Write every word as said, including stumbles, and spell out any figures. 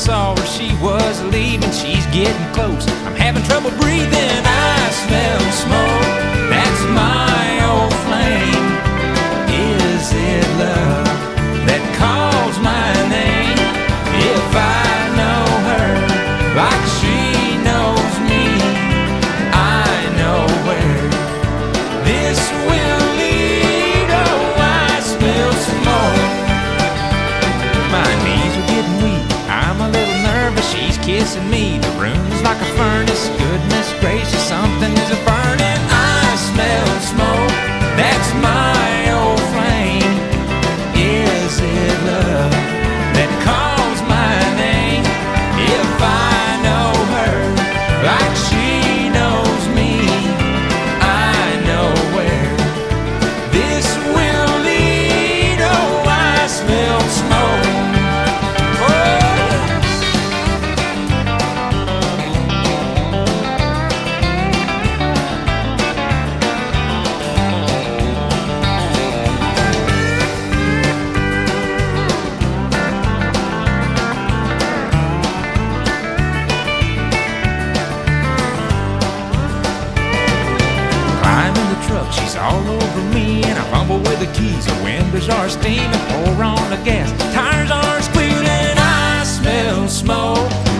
saw her, she was leaving. She's getting close, I'm having trouble breathing. I smell smoke, that's my old flame. Is it love that calls my name? If I know her like she knows me, I know where this will lead. Oh, I smell smoke. My knees are getting weak, I'm a little nervous. She's kissing me, the room's like a furnace. Goodness gracious, something is burning. I smell smoke, that's my old flame. Is it love that calls my name? If I know her like she knows me, I know where this will lead. Oh, I smell smoke. She's all over me, and I fumble with the keys. The windows are steaming, pour on the gas, tires are squealing. I smell smoke.